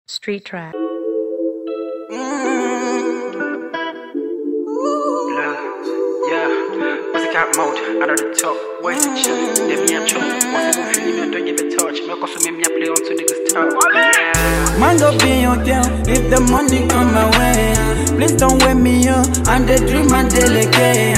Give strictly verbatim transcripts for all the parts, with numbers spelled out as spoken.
Street track. Yeah, music out mode, out of the top, voice and chill, let me a chop. Once you feel me, don't give a touch. Me cause me a play on to niggas talk. Yeah. Man go be your girl if the money come my way. Please don't wake me up, I'm the dream and delicate.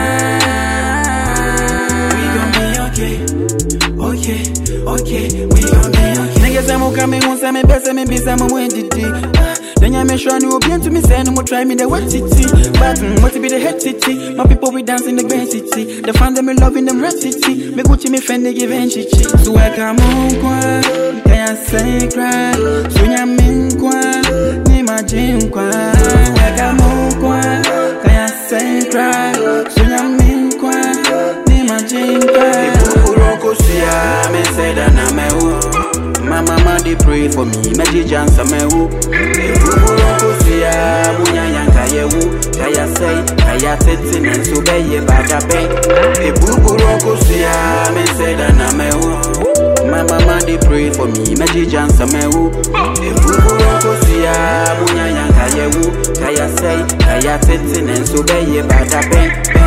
We gon' be okay, okay, okay. We gon' be okay. Niggas say mo come me, mo say me best, say me be say mo win it. Then you make sure you be to me, say no more try me the wet city. But what to be the head city? My people we dance in the great city. The fans them me loving them red city. Me Gucci me Fendi give en chichi. So I come on kwa, can I say cry? So ya min kwa, ni ma jin kwa. I come on kwa, can I say cry? So ya min kwa, ni ma jin kwa. Ibu uroko siya, me say that na me u. My mama they pray for me, Magic Johnson me woo. Ebu siya, munya yanka ye woo. Kaya say, kaya tete and so be ye bada be. Ebu siya, me say that na me woo. My mama they pray for me, Magic Johnson me woo. Ebu siya, munya yanka ye woo. Kaya say, kaya tete and so be ye bada be.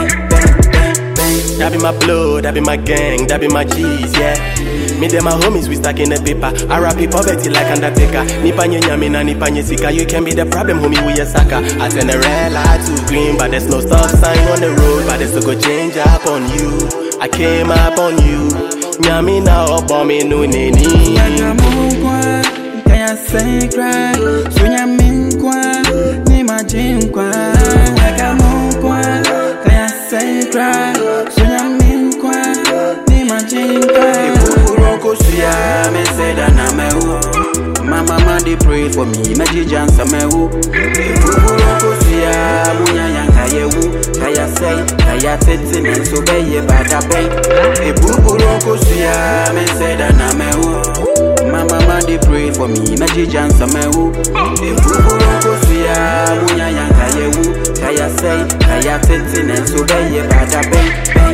That be my blood, that be my gang, that be my cheese, yeah. Me them my homies, we stack in the paper. I rap it poverty like Undertaker. Nipa nye nyamina, nipa nye sika. You can be the problem, homie, we a sucker. I send a red light to green, but there's no stop sign on the road. But there's a go change up on you. I came up on you. Nyamina obo me no neni. Yagamukwa, kaya say cry. So nyaminkwa, ni majinkwa. Yagamukwa, kaya say cry. So nyaminkwa, ni majinkwa. Siya, me say that na me woo. My mama they pray for me, Magic Johnson me woo. Ebu siya, munya yanka ye woo. Kaya say, kaya tete and so be ye bada be. Ebu siya, me say that na me woo. My mama they pray for me, Magic Johnson me woo. Ebu siya, munya yanka ye woo. Kaya say, kaya tete and so be ye bada be.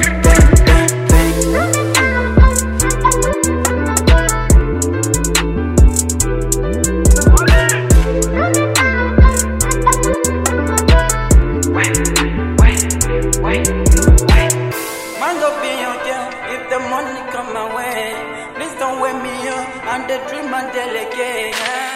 If the money come my way, please don't wake me up. I'm the dream and delegate.